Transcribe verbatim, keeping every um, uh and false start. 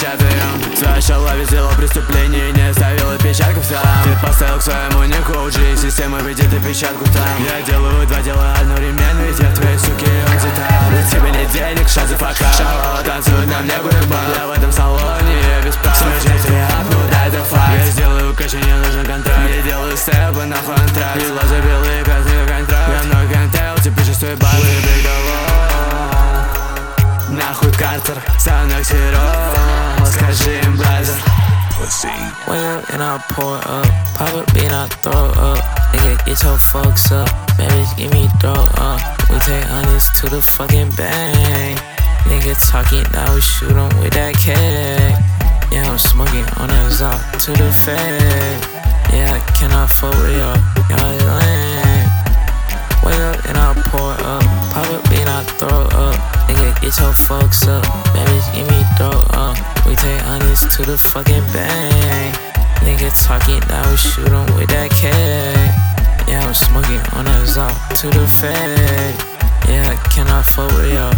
распечатаем. Своя шалава сделала преступление и не оставила печатку сам. Ты поставил к своему нику G, система видит отпечатку там. Я делаю два дела одновременно, ведь я твоей суки он деталь. На тебе нет денег, шансы пока. Шалава танцует на мне гурбан. Я в этом салоне, я без прав. Смешать реак, ну да, это факт. Я сделаю кэш, не нужен контракт. Я делаю степы на фантрак. И глаза белые, красный контракт. Я много контел, ты пишешь свой баг. Выбег нахуй Картер, Санок Сиро. Скажи им, бразер. Wake up and I pour up. Pop up and I throw up. Nigga, get your folks up. Bad bitch, give me throw up. We take honest to the fucking bank. Nigga talking, now we shoot 'em with that K. Yeah, I'm smoking on a Zop to the fed. Yeah, I cannot fuck with y'all. Y'all is lame. Wake up and I pour up. Pop up and I throw up. Nigga, get your folks up. Bad bitch, give me throw up. We take honest to the fucking bank. Nigga talking, now we shoot 'em with that K. Yeah, I'm smoking on a Zop to the fed. Yeah, I cannot fuck with y'all.